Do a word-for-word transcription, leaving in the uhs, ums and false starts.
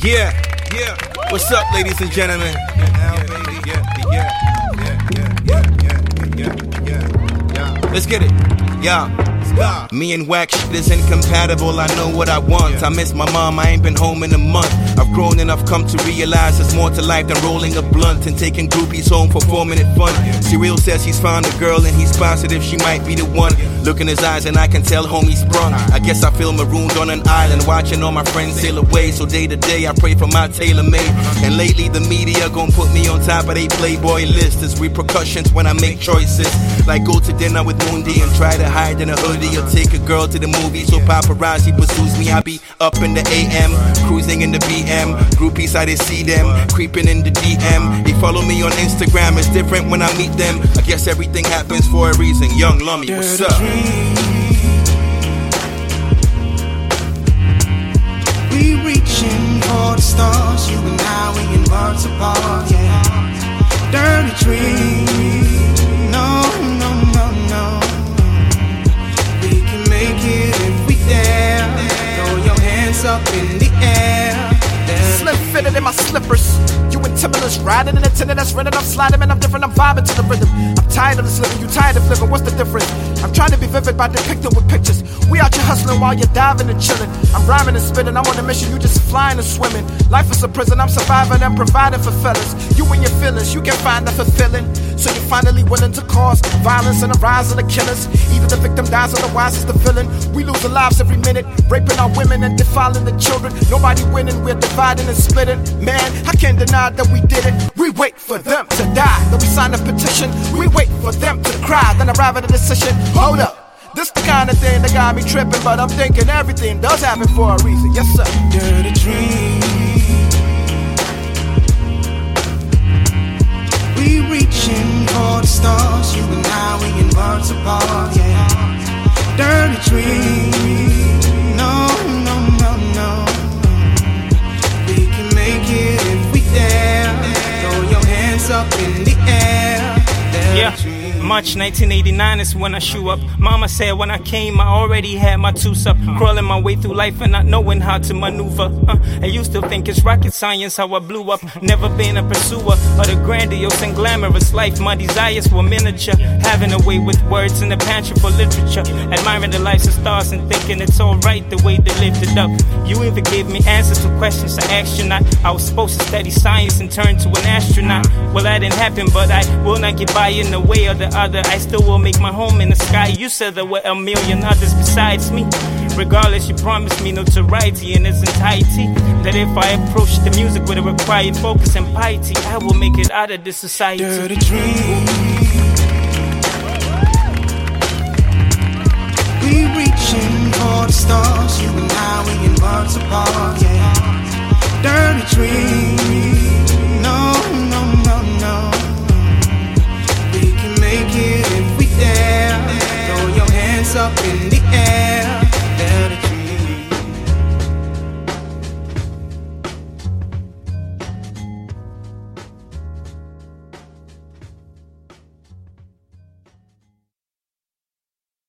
Yeah, yeah. What's up, ladies and gentlemen? Yeah, baby. Yeah, yeah, yeah, yeah, yeah, yeah, yeah, yeah. Let's get it. Yeah. Me and whack shit is incompatible, I know what I want. I miss my mom, I ain't been home in a month. I've grown and I've come to realize there's more to life than rolling a blunt and taking groupies home for four minute fun. Cyril says he's found a girl and he's positive she might be the one. Look in his eyes and I can tell homie's sprung. I guess I feel marooned on an island, watching all my friends sail away. So day to day I pray for my tailor-made. And lately the media gon' put me on top of they Playboy list. There's repercussions when I make choices, like go to dinner with Mundi and try to hide in a hoodie, or take a girl to the movies so paparazzi pursues me. I be up in the A M, cruising in the B M. Groupies, I did see them, creeping in the D M. They follow me on Instagram, it's different when I meet them. I guess everything happens for a reason. Young Lummy, what's up? We reaching for the stars, you and I, we in worlds apart, yeah. Dirty dream, no, no, no, no. We can make it if we dare. Throw your hands up in the air. Slim fitted in my slippers. You and Timberlands riding in a tenant that's rented. I'm sliding and I'm different, I'm vibing to the rhythm. I'm tired of this living, you tired of living, what's the difference? I'm trying to be vivid by depicting with pictures. We out here hustling while you're diving and chilling. I'm rhyming and spitting, I'm on a mission, you just flying and swimming. Life is a prison, I'm surviving and providing for fellas. You and your feelings, you can find that fulfilling. So you're finally willing to cause violence and the rise of the killers. Either the victim dies, otherwise it's the villain. We losing lives every minute, raping our women and defiling the children. Nobody winning, we're dividing and splitting. Man, I can't deny that we did it. We wait for them to die, then we sign a petition. We wait for them to cry, then arrive at a decision. Hold up, this the kind of thing that got me tripping, but I'm thinking everything does happen for a reason. Yes sir. Dirty dream. We reaching for the stars, you and I, we in worlds apart, yeah. Dirty dream, no, no, no, no. We can make it if we dare. Throw your hands up in the air. Dirty yeah. dream. March nineteen eighty-nine is when I shoe up. Mama said when I came, I already had my tooth up. Crawling my way through life and not knowing how to maneuver. Uh, and you still think it's rocket science how I blew up. Never been a pursuer of the grandiose and glamorous life. My desires were miniature. Having a way with words in the pantry for literature. Admiring the lights and stars and thinking it's alright the way they lived it up. You even gave me answers to questions I asked you not. I was supposed to study science and turn to an astronaut. Well, that didn't happen, but I will not get by in the way of the other. I still will make my home in the sky. You said there were a million others besides me. Regardless, you promised me notoriety in its entirety. That if I approach the music with a required focus and piety, I will make it out of this society. Dirty dream. We reaching for the stars, you and I, we in worlds apart, yeah.